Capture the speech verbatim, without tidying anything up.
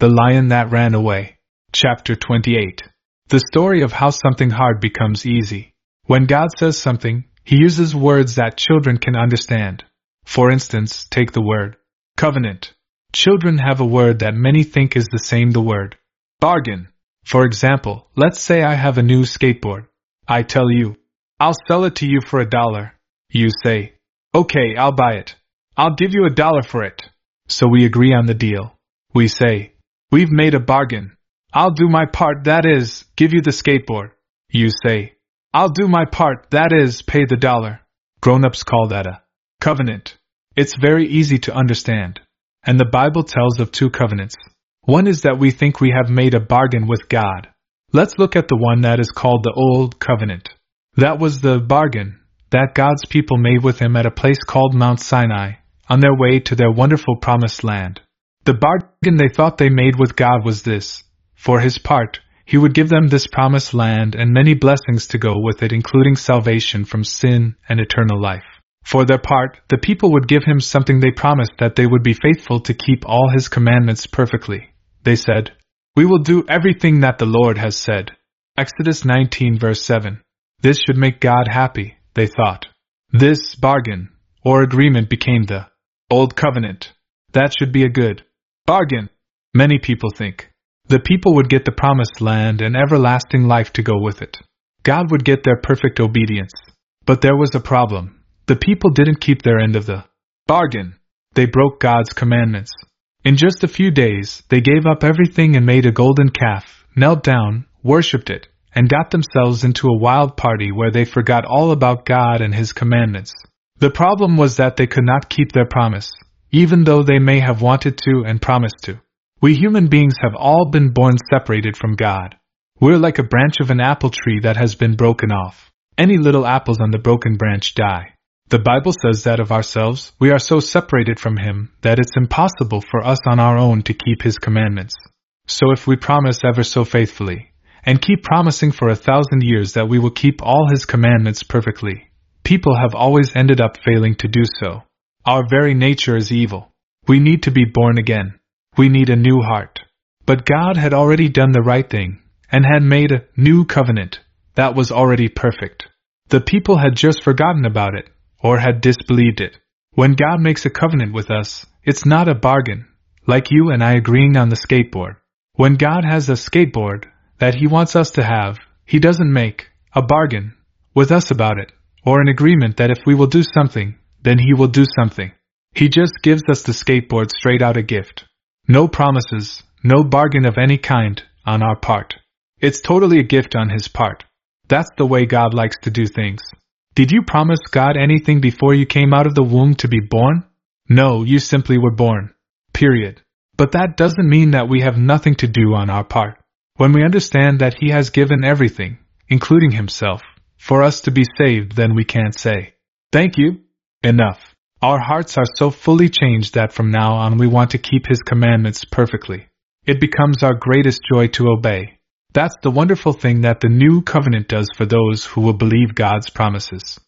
The Lion That Ran Away. Chapter twenty-eight. The story of how something hard becomes easy. When God says something, He uses words that children can understand. For instance, take the word covenant. Children have a word that many think is the same the word bargain. For example, let's say I have a new skateboard. I tell you, I'll sell it to you for a dollar. You say, okay, I'll buy it. I'll give you a dollar for it. So we agree on the deal. We say, we've made a bargain. I'll do my part, that is, give you the skateboard. You say, I'll do my part, that is, pay the dollar. Grown-ups call that a covenant. It's very easy to understand. And the Bible tells of two covenants. One is that we think we have made a bargain with God. Let's look at the one that is called the Old Covenant. That was the bargain that God's people made with Him at a place called Mount Sinai, on their way to their wonderful promised land. The bargain they thought they made with God was this. For His part, He would give them this promised land and many blessings to go with it, including salvation from sin and eternal life. For their part, the people would give Him something they promised, that they would be faithful to keep all His commandments perfectly. They said, we will do everything that the Lord has said. Exodus nineteen verse seven. This should make God happy, they thought. This bargain, or agreement, became the Old Covenant. That should be a good bargain, many people think. The people would get the promised land and everlasting life to go with it. God would get their perfect obedience. But there was a problem. The people didn't keep their end of the bargain. They broke God's commandments. In just a few days, they gave up everything and made a golden calf, knelt down, worshipped it, and got themselves into a wild party where they forgot all about God and His commandments. The problem was that they could not keep their promise, even though they may have wanted to and promised to. We human beings have all been born separated from God. We're like a branch of an apple tree that has been broken off. Any little apples on the broken branch die. The Bible says that of ourselves, we are so separated from Him that it's impossible for us on our own to keep His commandments. So if we promise ever so faithfully, and keep promising for a thousand years that we will keep all His commandments perfectly, people have always ended up failing to do so. Our very nature is evil. We need to be born again. We need a new heart. But God had already done the right thing, and had made a new covenant that was already perfect. The people had just forgotten about it, or had disbelieved it. When God makes a covenant with us, it's not a bargain, like you and I agreeing on the skateboard. When God has a skateboard that He wants us to have, He doesn't make a bargain with us about it, or an agreement that if we will do something, then He will do something. He just gives us the skateboard straight out a gift. No promises, no bargain of any kind on our part. It's totally a gift on His part. That's the way God likes to do things. Did you promise God anything before you came out of the womb to be born? No, you simply were born. Period. But that doesn't mean that we have nothing to do on our part. When we understand that He has given everything, including Himself, for us to be saved, then we can't say, thank you. Enough. Our hearts are so fully changed that from now on we want to keep His commandments perfectly. It becomes our greatest joy to obey. That's the wonderful thing that the new covenant does for those who will believe God's promises.